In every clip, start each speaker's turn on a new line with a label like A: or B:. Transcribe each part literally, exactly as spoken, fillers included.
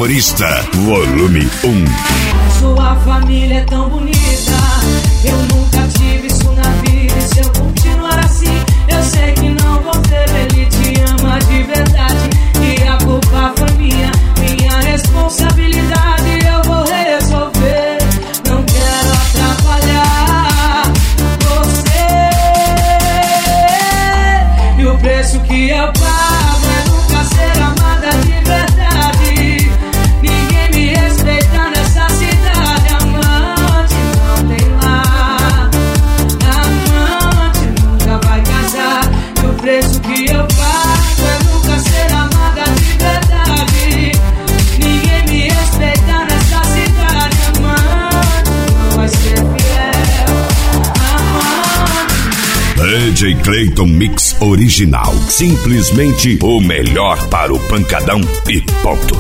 A: Terrorista, volume um.
B: Sua família é tão bonita, eu nunca tive isso na vida. E se eu continuar assim, eu sei que não vou ter. Ele te ama de verdade e a culpa foi minha, minha responsabilidade. Eu vou resolver, não quero atrapalhar você. E o preço que eu pago é nunca ser amada de verdade. Ninguém me respeita nessa cidade. Amante não tem lá, amante nunca vai casar. E o preço que eu pago é nunca ser amada de verdade. Ninguém me respeita nessa cidade. Amante não vai ser fiel. Amante.
A: D J Clayton Mix Original. Simplesmente o melhor para o pancadão e ponto.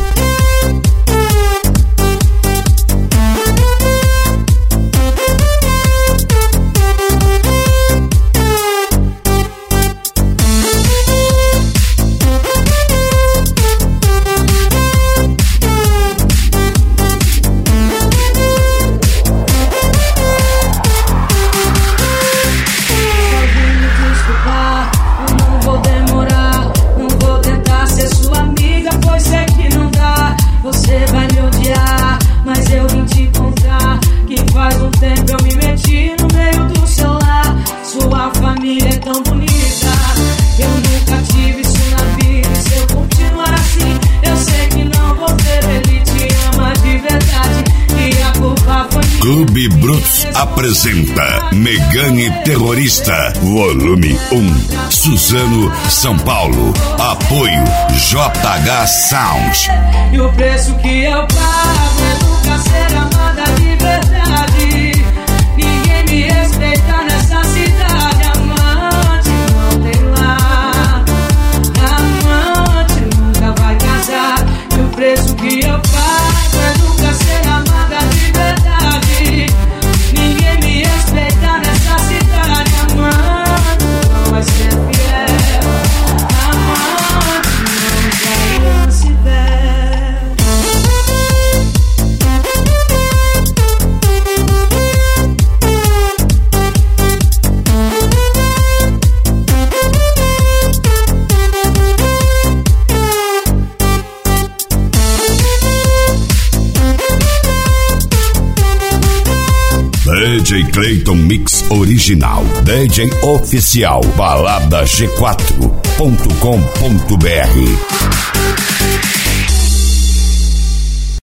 A: Clube Brutos apresenta Megane Terrorista, volume um. Suzano, São Paulo. Apoio J H Sound.
B: E o preço que eu pago é nunca ser amada de verdade. Ninguém me respeita nessa cidade. Amante não tem lá, amante nunca vai casar. E o preço que eu pago é nunca ser amada de verdade. Ninguém me respeita nessa cidade. Amante não vai ser fiel. Amante não se veste.
A: D J Clayton Mix Original. D J Oficial. balada g quatro ponto com ponto b r.